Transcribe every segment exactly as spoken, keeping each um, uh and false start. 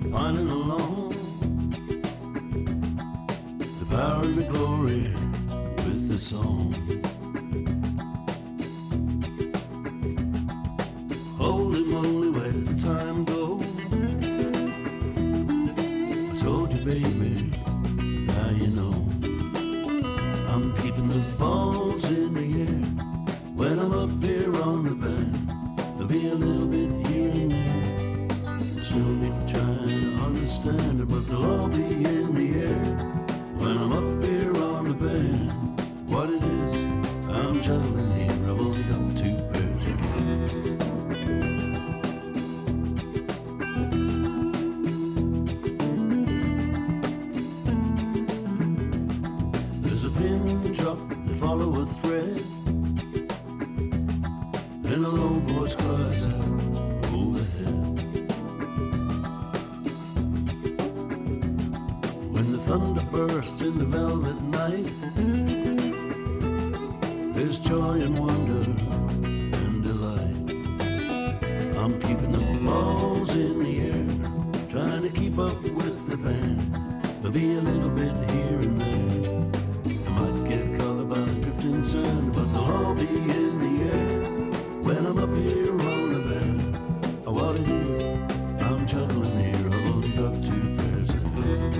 finding alone the power and the glory with the song. Holy moly, where did the time go? I told you, baby, now you know. I'm keeping the balls in the air when I'm up here on the band. There'll be a little bit here and there. Still be trying to understand it, but they'll all be in the air when I'm up here on the band. What it is, I'm juggling here. I've only got two pairs of hands. There's a pin drop, they follow a thread, and a low voice cries out overhead. When the thunder bursts in the velvet night, there's joy and wonder and delight. I'm keeping the balls in the air, trying to keep up with the band. There'll be a little bit here and there. I might get caught by the drifting sand, but they'll all be in the air when I'm up here on the band. What it is, I'm juggling here. I've only got two pairs of hands.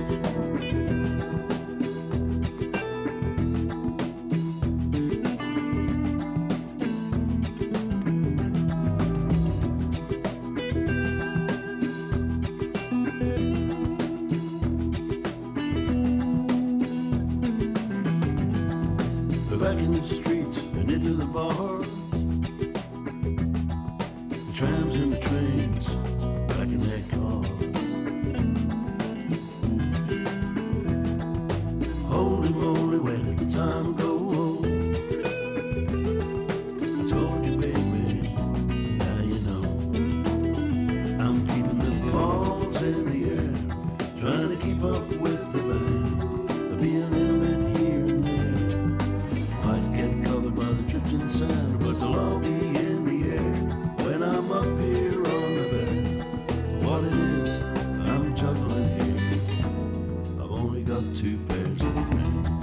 We're back in the streets and into the bars, the trams and the trains back in their cars. Holy moly, where did the time go? I told you, baby, now you know. I'm keeping the balls in the air, trying to keep up with the band. There'll be a little bit here and there. Might get covered by the drifting sand, but they'll all be in the air when I'm up here on the band. What it is, I'm juggling here. I've only got two pairs of hands.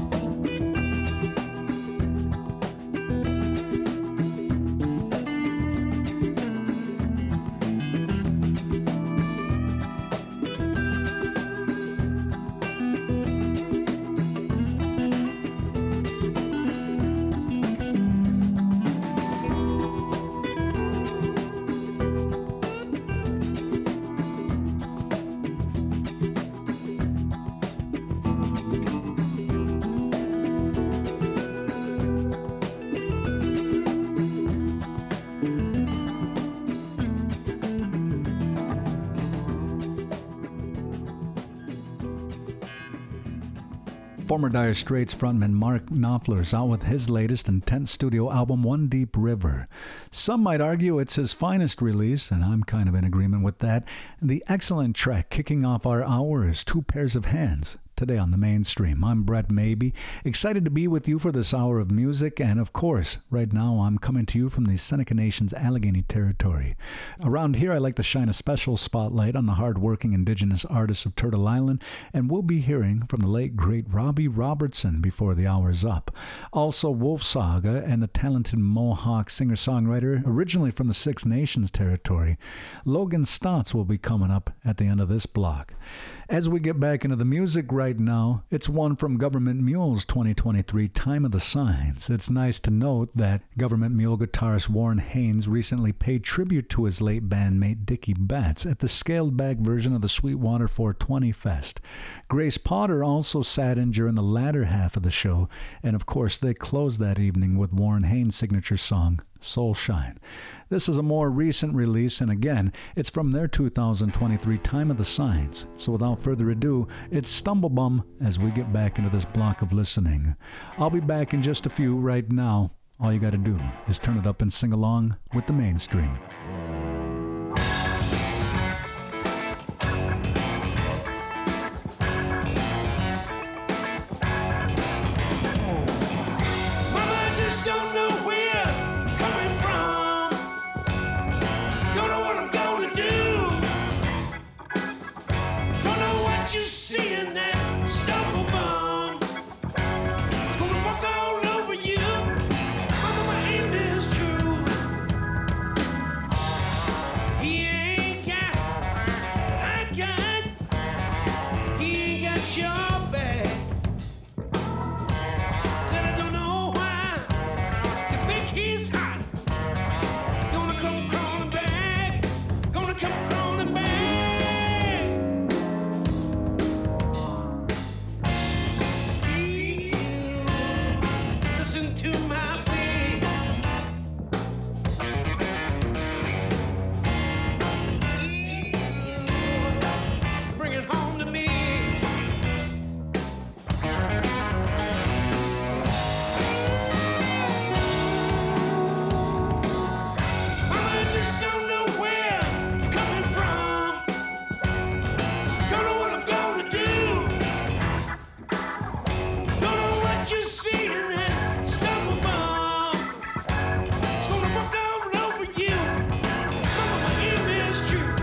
Former Dire Straits frontman Mark Knopfler is out with his latest and tenth studio album, One Deep River. Some might argue it's his finest release, and I'm kind of in agreement with that. The excellent track kicking off our hour is Two Pairs of Hands. Today on The Mainstream, I'm Brett Maybe, excited to be with you for this hour of music, and of course, right now I'm coming to you from the Seneca Nation's Allegheny Territory. Around here, I like to shine a special spotlight on the hard-working indigenous artists of Turtle Island, and we'll be hearing from the late, great Robbie Robertson before the hour's up. Also, Wolf Saga and the talented Mohawk singer-songwriter, originally from the Six Nations Territory, Logan Stotts will be coming up at the end of this block. As we get back into the music right now, it's one from Government Mule's twenty twenty-three Time of the Signs. It's nice to note that Government Mule guitarist Warren Haynes recently paid tribute to his late bandmate Dickie Batts at the scaled-back version of the Sweetwater four twenty Fest. Grace Potter also sat in during the latter half of the show, and of course they closed that evening with Warren Haynes' signature song, Soul Shine. This is a more recent release, and again, it's from their two thousand twenty-three Time of the Signs. So without further ado, it's Stumblebum as we get back into this block of listening. I'll be back in just a few. Right now, all you gotta do is turn it up and sing along with The Mainstream. you see in that stumble bomb. It's gonna walk all over you. Mama, my aim is true. He ain't got what I got. He ain't got your back. Said I don't know why you think he's hot. Gonna come crawling back. Gonna come crawling back. Listen to my plea. Bring it home to me. I just don't know where you're coming from. Don't know what I'm gonna do. Don't know what you see in that stumble bomb. It's gonna walk all over you. Mama, my aim is true.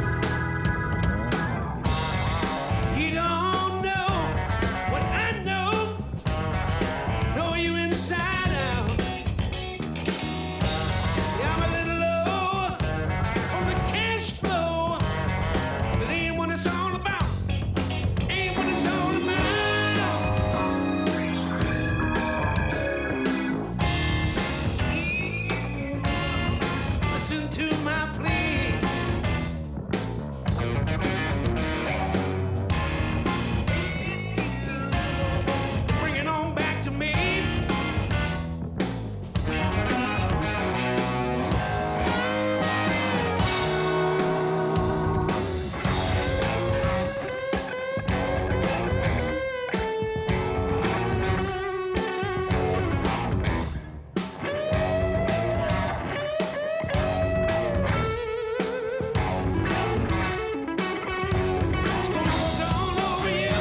You don't know what I know. Know you inside out. Yeah, I'm a little low on the cash flow. That ain't what it's all about. Ain't what it's all about. Listen to my plea. Bring it on back to me. It's gonna walk all over you.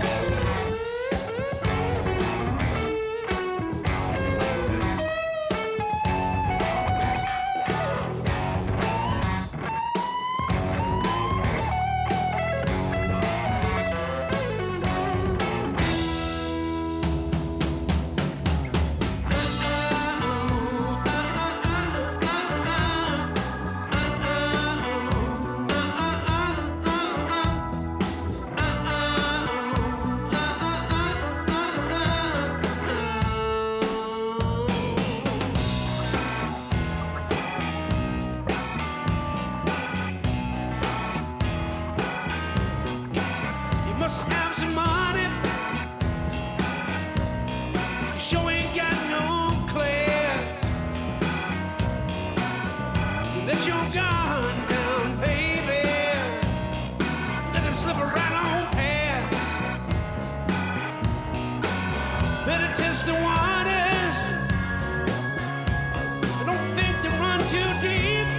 You must have some money. You sure ain't got no class. You let your guard down, baby. Let him slip right on past. Better test the waters. I don't think they run too deep.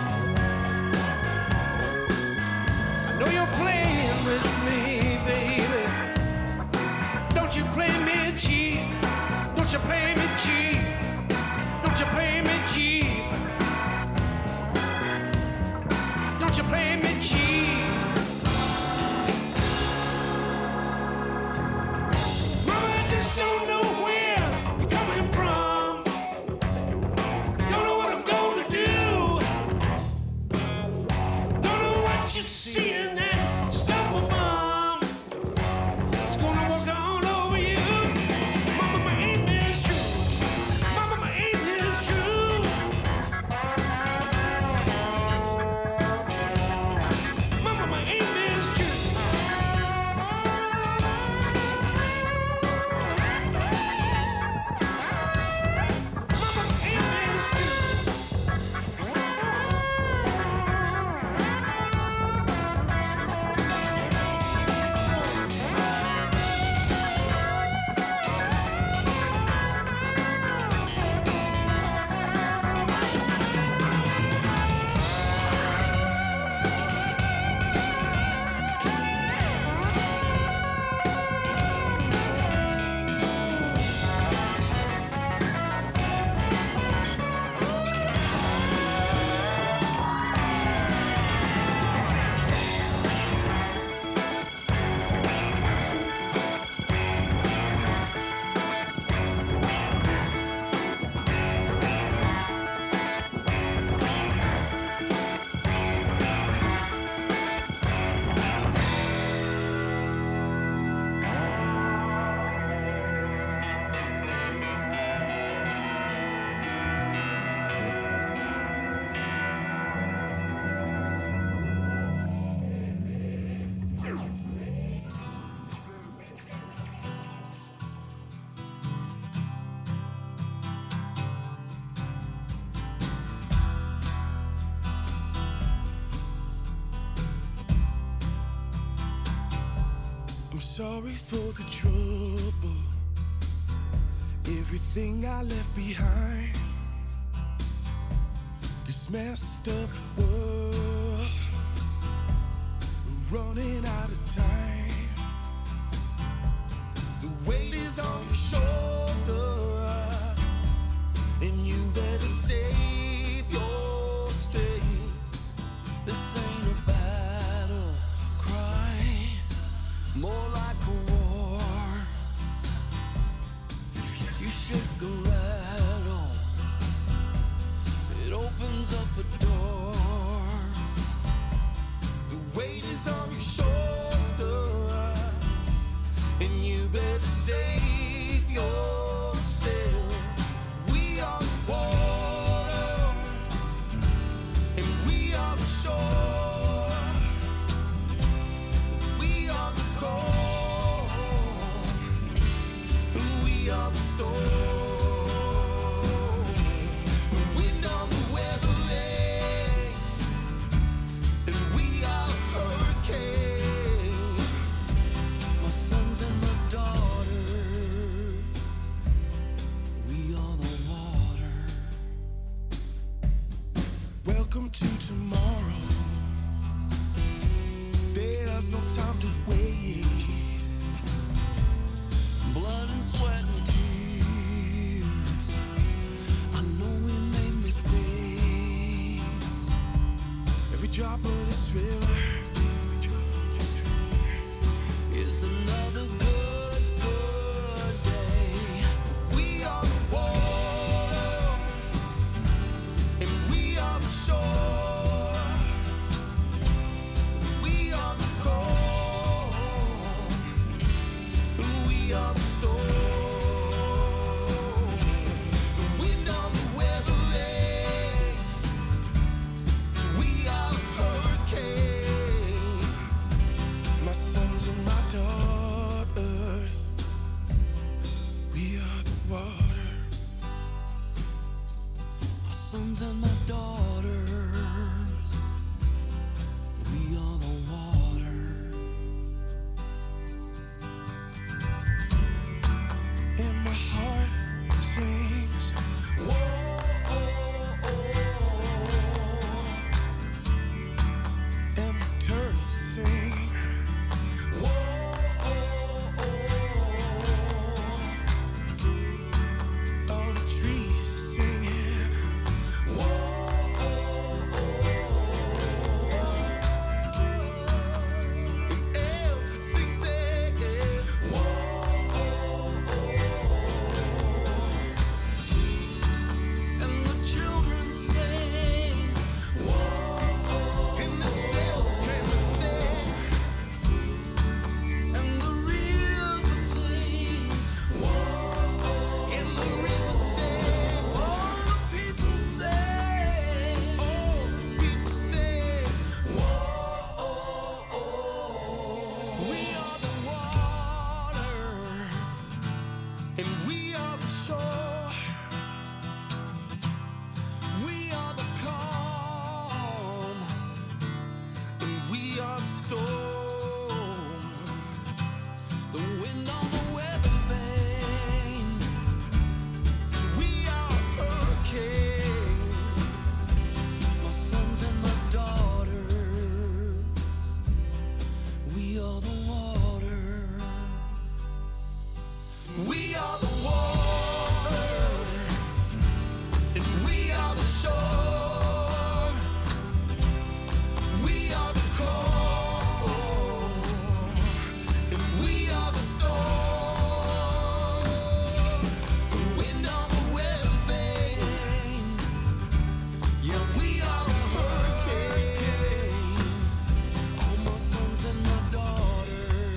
I know you're playing with me, baby. Don't you play me cheap. Don't you play me cheap. Don't you play me cheap. Don't you play me cheap. I'm sorry for the trouble, everything I left behind, this messed up world, running out of time. The weight is on your shoulder, and you better save your stay. This ain't a battle cry, more like a war. You shake the rattle, it opens up a door. The weight is on your shoulder, and you better save yourself. We are the water, and we are the shore. We are the cold, we are the storm. The wind on the weather lane, and we are a hurricane. My sons and my daughters, we are the water. Welcome to tomorrow. There's no time to wait. Blood and sweat and tears, I know we made mistakes. Every drop of this river is another good, good day. We are the water, and we are the shore. We are the cold, we are the storm. The wind on the weather lane, we are a hurricane. My sons and my daughters, we are the water. My sons and my daughters, we are the water. And my heart sings, whoa, oh, oh. And the turtles sing, whoa, oh, oh. All the trees are singing, whoa, oh, oh. And everything's saying, whoa, oh, oh. And the children sing, whoa, oh. And the children sing, and the river sings, whoa, oh. And the river sings, all the people sing, all the people sing, whoa, oh, oh. We are the water, and we are the shore. We are the calm, and we are the storm. The wind on the weather vane, we are a hurricane. My sons and my daughters, we are the water. We are the water, and we are the shore. We are the cold, and we are the storm. The wind on the weather vane, yeah, we are a hurricane. All my sons and my daughters,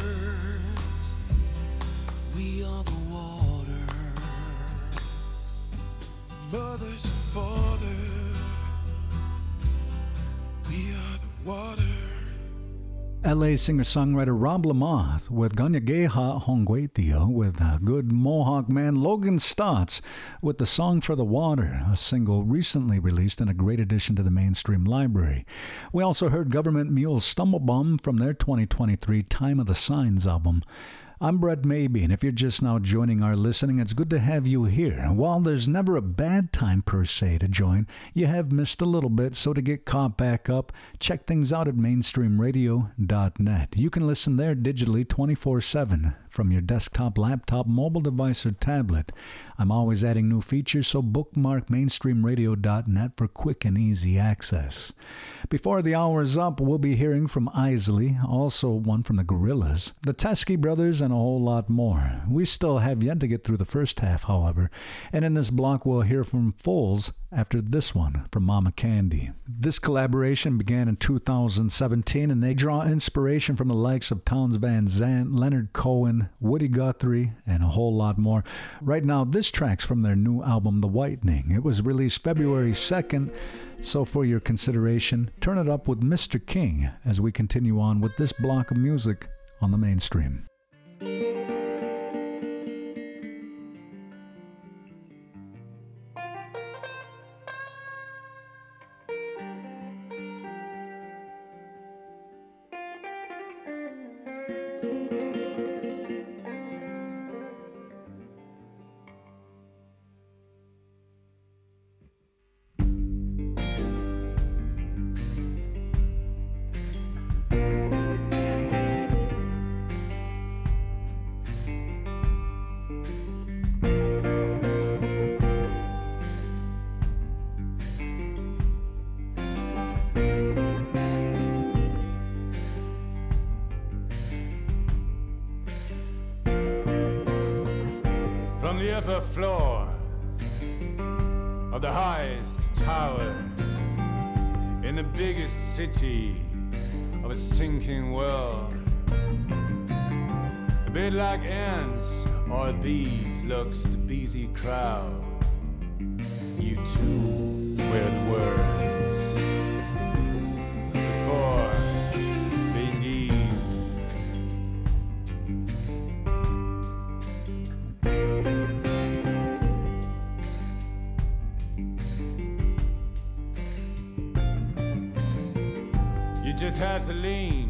L A singer-songwriter Rob Lamoth with Ganyageha Hongwaitio with uh, good Mohawk man Logan Stotts with The Song for the Water, a single recently released and a great addition to the mainstream library. We also heard Government Mule's Stumblebum from their twenty twenty-three Time of the Signs album. I'm Brett Maybe, and if you're just now joining our listening, it's good to have you here. While there's never a bad time per se to join, you have missed a little bit, so to get caught back up, check things out at mainstream radio dot net. You can listen there digitally twenty-four seven from your desktop, laptop, mobile device, or tablet. I'm always adding new features, so bookmark mainstream radio dot net for quick and easy access. Before the hour is up, we'll be hearing from Isley, also one from the Gorillaz, the Teskey Brothers, and a whole lot more. We still have yet to get through the first half, however, and in this block we'll hear from Foles after this one from Mama Candy. This collaboration began in two thousand seventeen, and they draw inspiration from the likes of Townes Van Zandt, Leonard Cohen, Woody Guthrie, and a whole lot more. Right now, this track's from their new album, The Whitening. It was released February second, so for your consideration, turn it up with Mister King as we continue on with this block of music on the mainstream. From the upper floor of the highest tower in the biggest city of a sinking world, a bit like ants or bees looks the busy crowd. You too wear the words before being eased. Just had to lean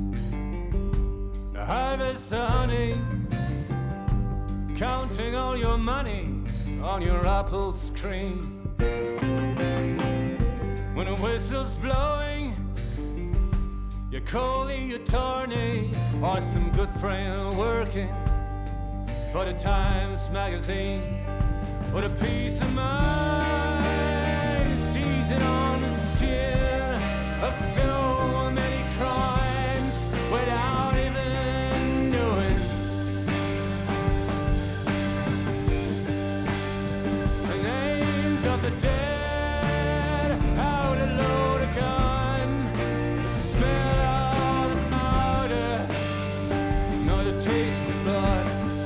to harvest the honey, counting all your money on your Apple screen. When a whistle's blowing, you call the attorney or some good friend working for the Times magazine. What a peace of mind seizing on the skin of so many crimes without even knowing. The names of the dead, how to load a gun, the smell of the powder, nor the taste of blood.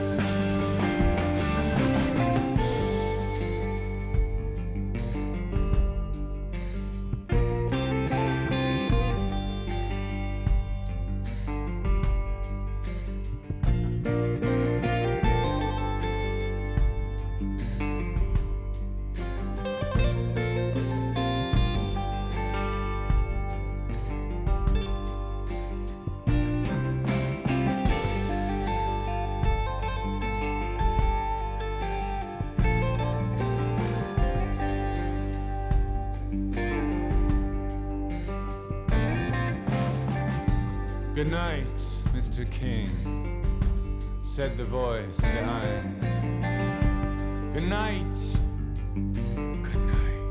Good night, Mister King, said the voice behind. Good night, good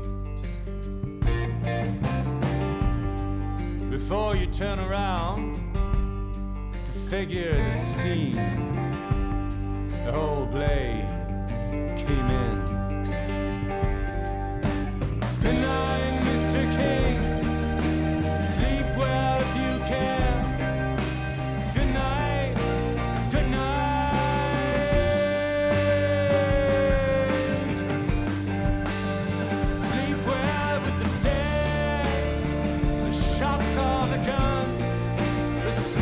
night. Before you turn around to figure the scene, the whole blade came in. Good night, Mister King, sleep well if you can. The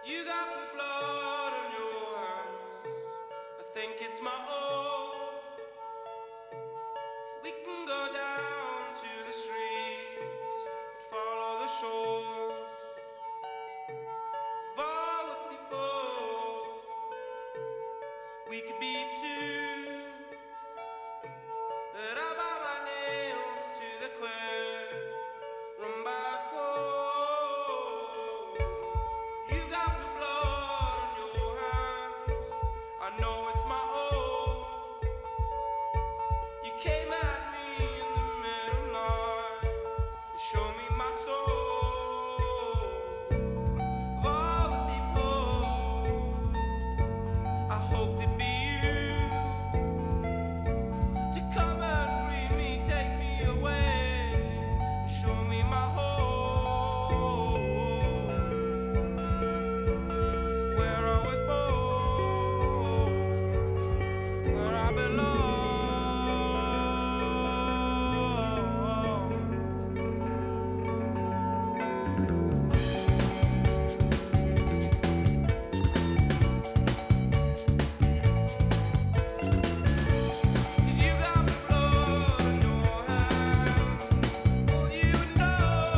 You got blue blood on your hands. I think it's my own. We can go down to the streets and follow the shores of all the people. We could be two. That I bow my nails to the queer. Run back home. You got blue blood on your hands. I know it's my own. You came at me in the middle night and showed me my soul. Of all the people, I hoped it'd be you to come and free me, take me away, and show me my home, where I was born, where I belong. You got the blood on your hands. Oh, you know.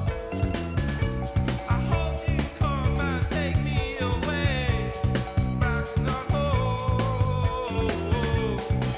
I hope you come and take me away, back not home.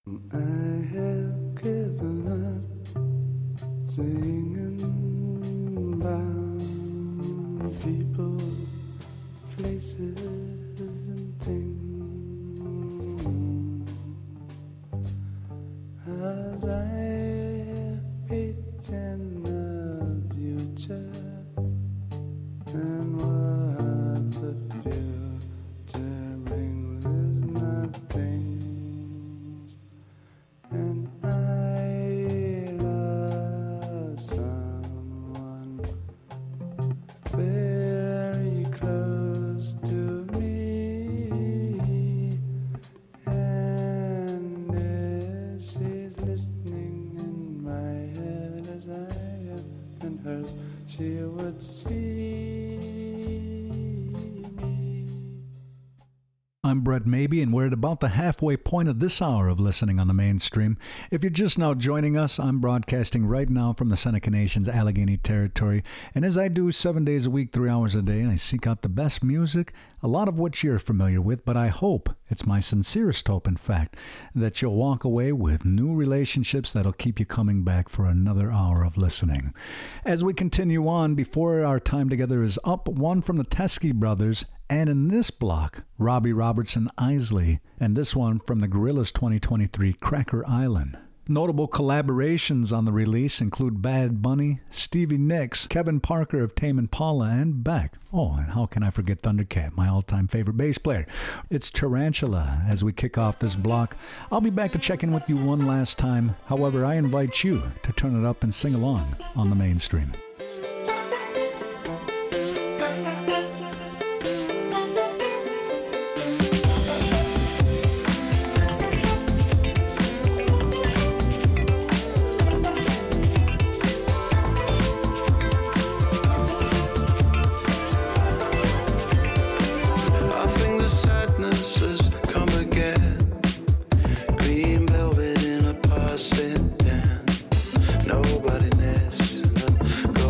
I have given up singing about people, places, and things. As I have faith in the future and what the future brings is nothing. And I love someone very close to me, and if she's listening in my head as I have in hers, she would see me. I'm Brett Maybe, and we're at about the halfway point of this hour of listening on the mainstream. If you're just now joining us, I'm broadcasting right now from the Seneca Nation's Allegheny Territory, and as I do seven days a week, three hours a day, I seek out the best music, a lot of which you're familiar with, but I hope, it's my sincerest hope, in fact, that you'll walk away with new relationships that'll keep you coming back for another hour of listening. As we continue on, before our time together is up, one from the Teskey Brothers, and in this block, Robbie Robertson Isley, and this one from the Gorillaz twenty twenty-three, Cracker Island. Notable collaborations on the release include Bad Bunny, Stevie Nicks, Kevin Parker of Tame Impala, and Beck. Oh, and how can I forget Thundercat, my all-time favorite bass player. It's Tarantula as we kick off this block. I'll be back to check in with you one last time. However, I invite you to turn it up and sing along on the mainstream. Nobody knows.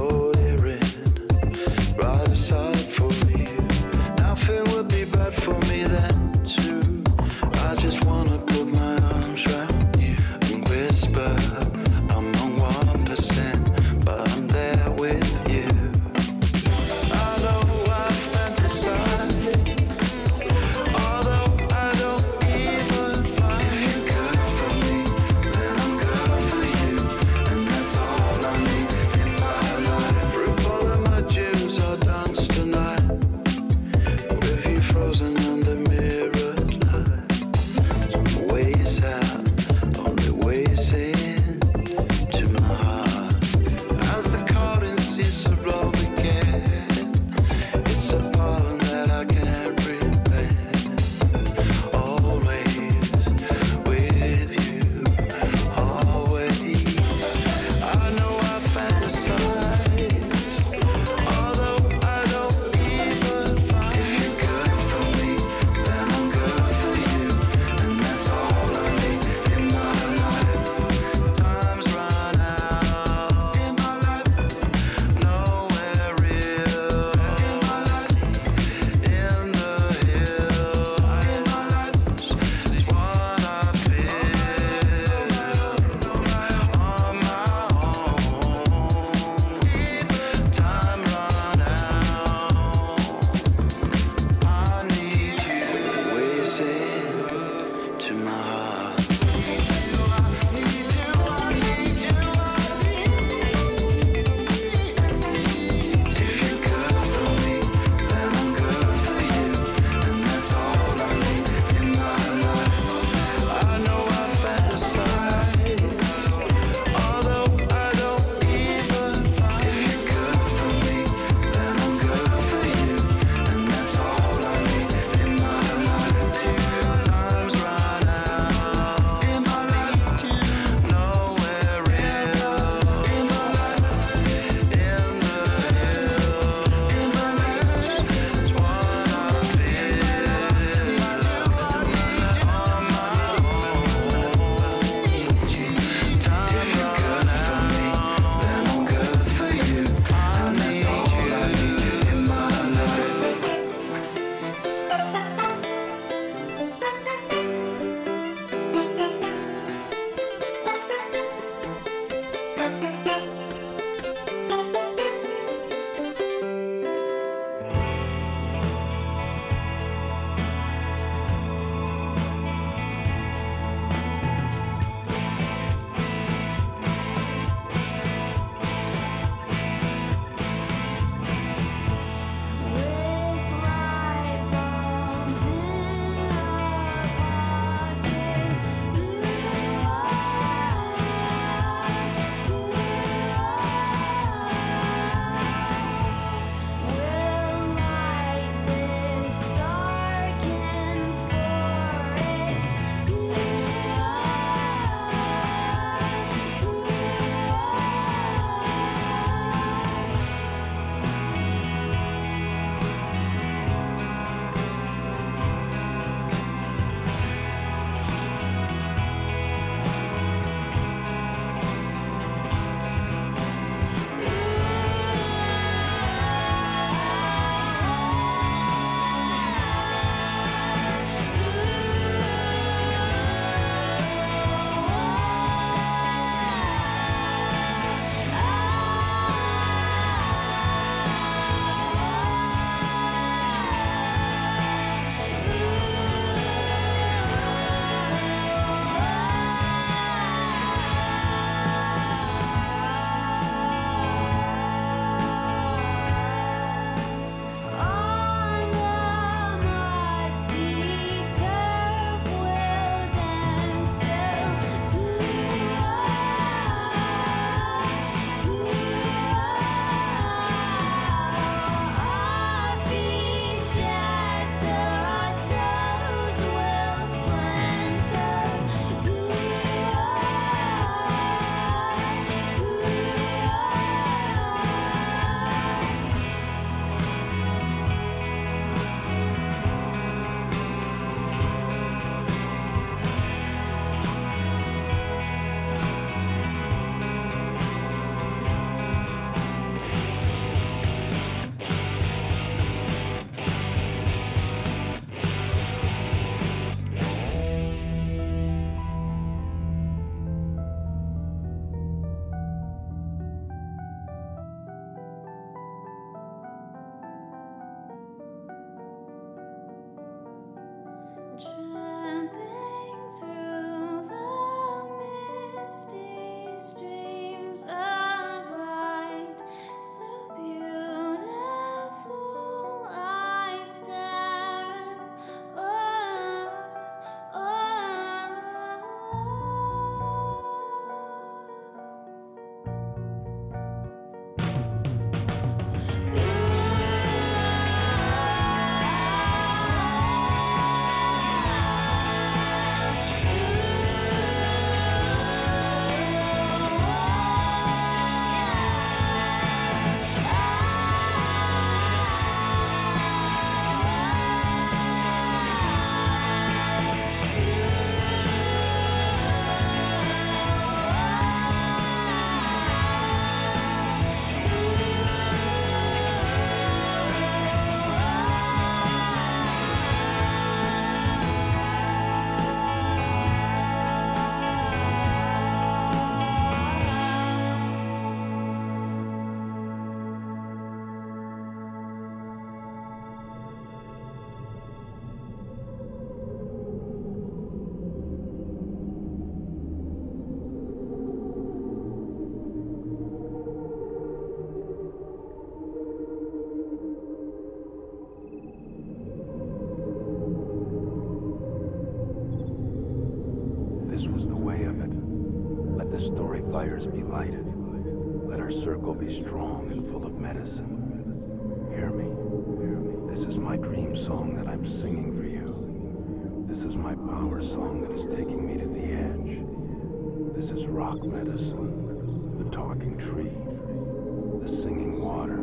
fires be lighted. Let our circle be strong and full of medicine. Hear me. This is my dream song that I'm singing for you. This is my power song that is taking me to the edge. This is rock medicine, the talking tree, the singing water.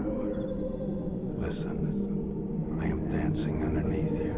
Listen, I am dancing underneath you.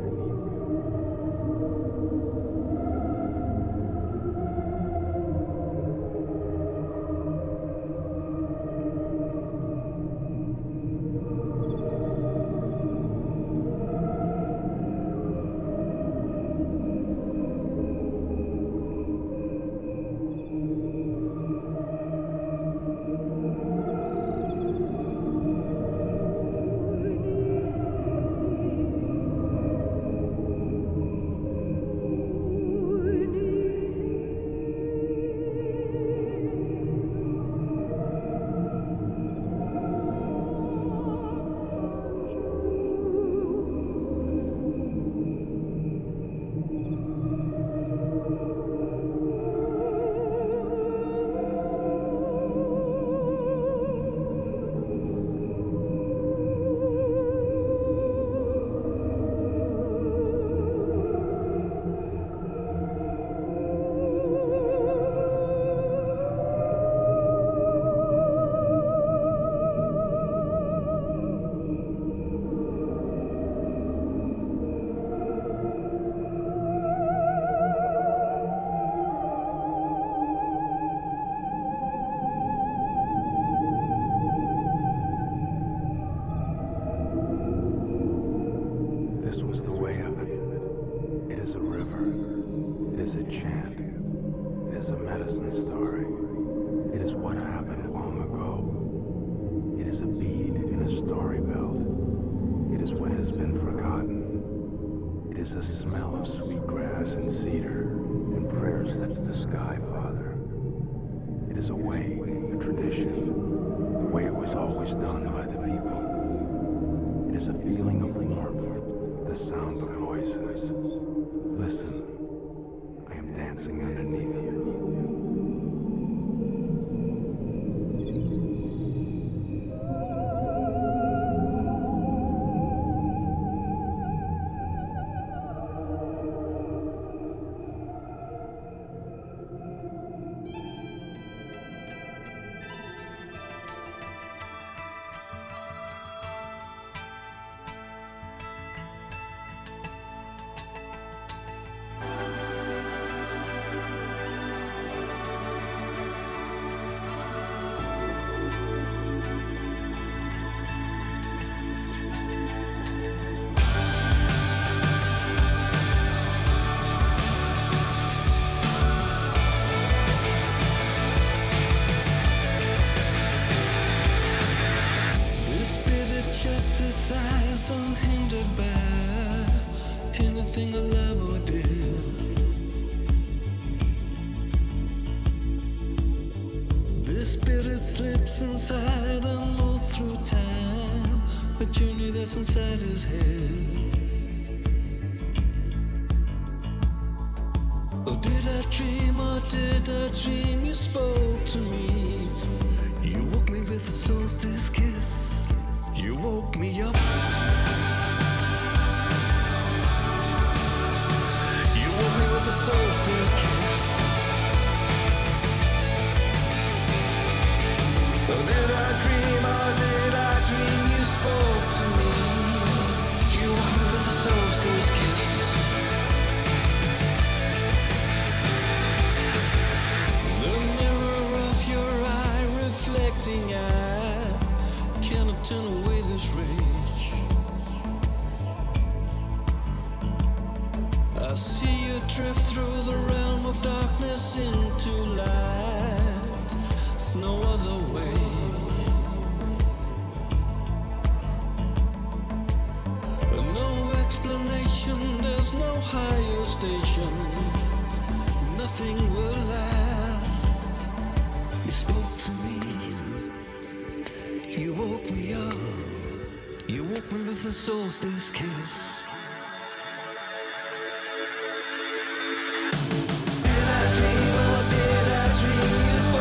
This was the way of it. It is a river. It is a chant. It is a medicine story. It is what happened long ago. It is a bead in a story belt. It is what has been forgotten. It is a smell of sweet grass and cedar and prayers left to the sky, Father. It is a way, a tradition, the way it was always done by the people. It is a feeling of warmth, the sound of voices. Listen, I am dancing underneath you. Unhindered by anything a love would do. This spirit slips inside and moves through time, a journey that's inside his head. Oh, did I dream or did I dream you spoke to me? You woke me with a solstice kiss. You woke me up. You woke me with a solstice kiss. Oh, did I dream or did I dream you spoke to me? You woke me with a solstice kiss. The mirror of your eye reflecting eye cannot turn away this rage. I see you drift through the realm of darkness into light. It's no other way. No explanation, there's no higher station. Nothing will last. You spoke to me. You woke me up. You woke me with a solstice kiss. Did I dream or did I dream you spoke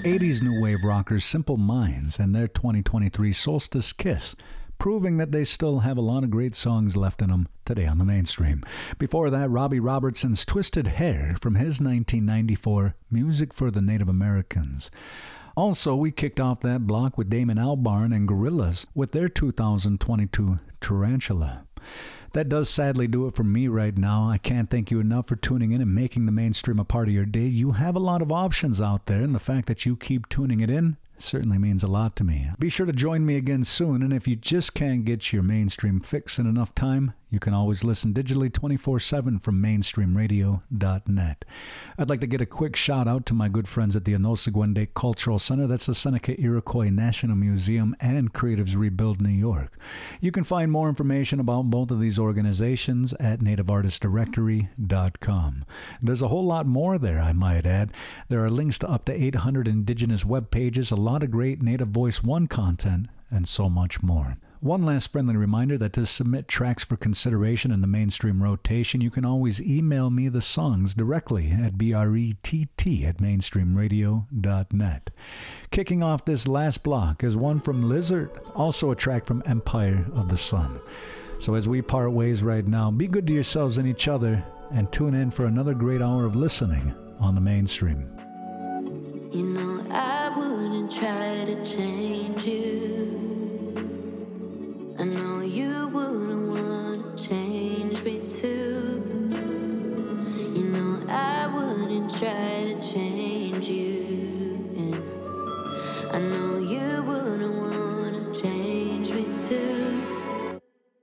eighties new wave rockers Simple Minds and their twenty twenty-three Solstice Kiss, proving that they still have a lot of great songs left in them today on the mainstream. Before that, Robbie Robertson's Twisted Hair from his nineteen ninety-four Music for the Native Americans. Also, we kicked off that block with Damon Albarn and Gorillaz with their two thousand twenty-two Tarantula. That does sadly do it for me right now. I can't thank you enough for tuning in and making the mainstream a part of your day. You have a lot of options out there, and the fact that you keep tuning it in certainly means a lot to me. Be sure to join me again soon, and if you just can't get your mainstream fix in enough time, you can always listen digitally twenty-four seven from mainstream radio dot net. I'd like to get a quick shout out to my good friends at the Onosagwende Cultural Center. That's the Seneca Iroquois National Museum and Creatives Rebuild New York. You can find more information about both of these organizations at native artist directory dot com. There's a whole lot more there, I might add. There are links to up to eight hundred indigenous web pages, a lot of great Native Voice One content, and so much more. One last friendly reminder that to submit tracks for consideration in the mainstream rotation, you can always email me the songs directly at brett at mainstream radio dot net. Kicking off this last block is one from Lizard, also a track from Empire of the Sun. So as we part ways right now, be good to yourselves and each other, and tune in for another great hour of listening on the mainstream. You know I wouldn't try to change you. I know you wouldn't want to change me too. You know I wouldn't try to change you. Yeah. I know you wouldn't want to change me too.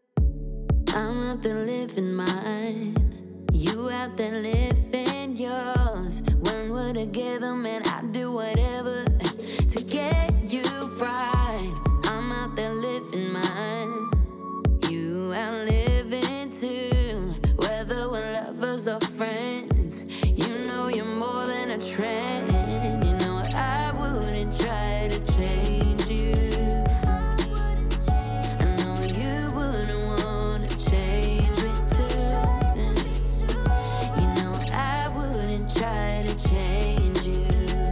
I'm out there living mine, you out there living yours. When we're together, man, I'd do whatever to get you right. I'm out there living mine, you out living too. Whether we're lovers or friends, you know you're more than a trend. You know I wouldn't try to change you. I know you wouldn't want to change me too. You know I wouldn't try to change you.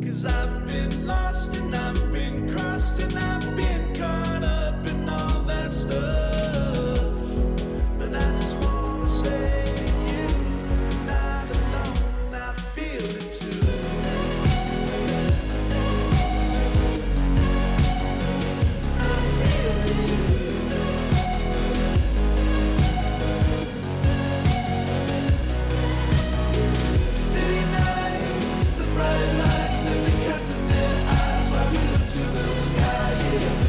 'Cause I've been lost and I've been crossed and I've been caught up in all that stuff. But I just wanna say to you, you're not alone, I feel it too. I feel it too. City nights, the bright lights, they've been casting their eyes while we look to the sky, yeah.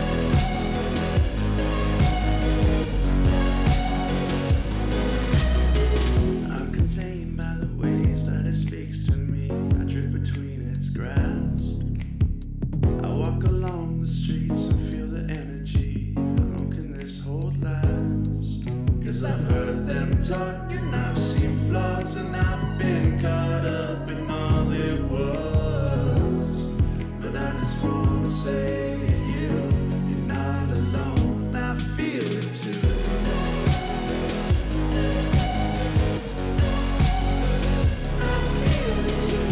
I'm contained by the ways that it speaks to me. I drift between its grasp. I walk along the streets and feel the energy. How long can this hold last? 'Cause I've heard them talk and I've seen flaws and I've been caught up in all it was. But I just wanna say to you, you're not alone, I feel it too. I feel it too.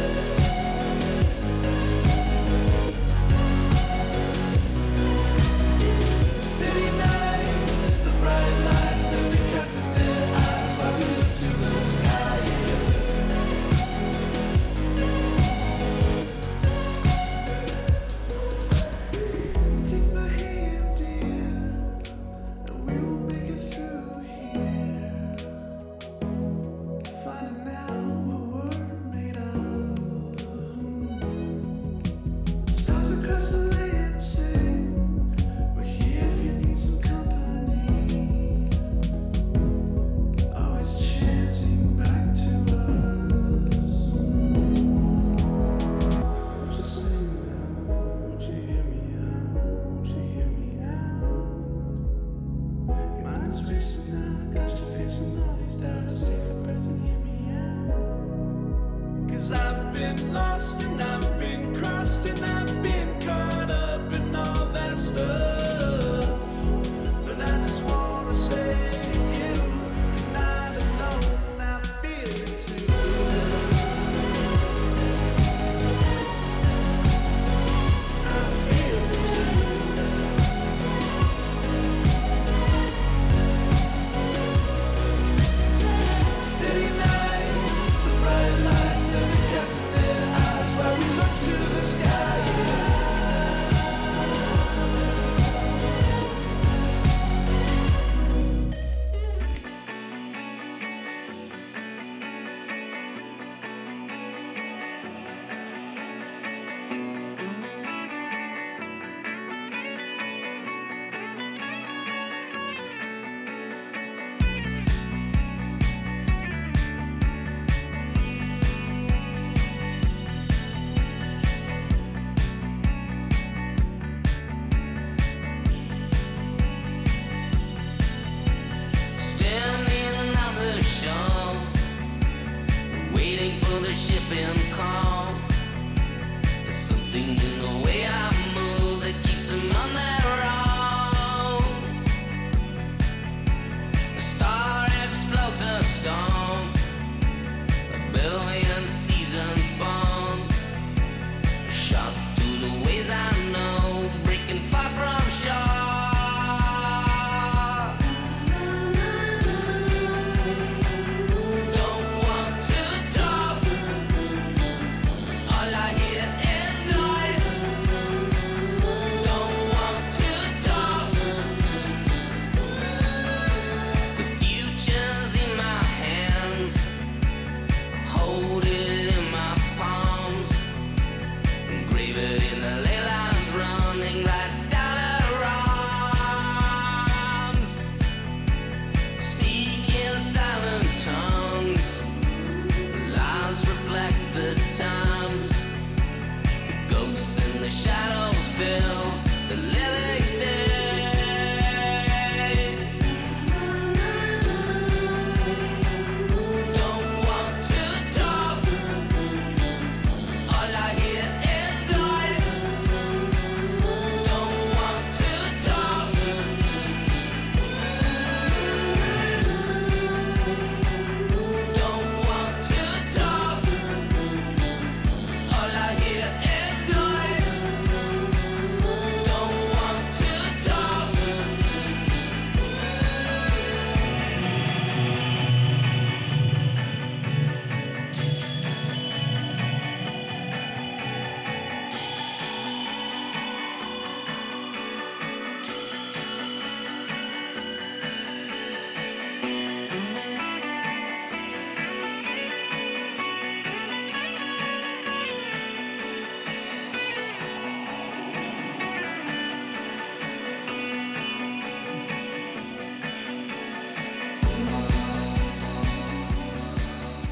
City nights, the bright lights, they've been casting their eyes while we look to the sky, yeah. Take my hand, dear, and we will make it through here. Finding out what we're made of. Stars across the land sing, we're here if you need some company. Always chanting back to us. Won't you sing now? Won't you hear me out? Won't you hear me out? Mine is racing now. Got your face in all these doubts. Take a breath and hear me out. 'Cause I've been lost and I've been crossed and I've been caught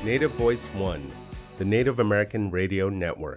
Native Voice One, the Native American Radio Network.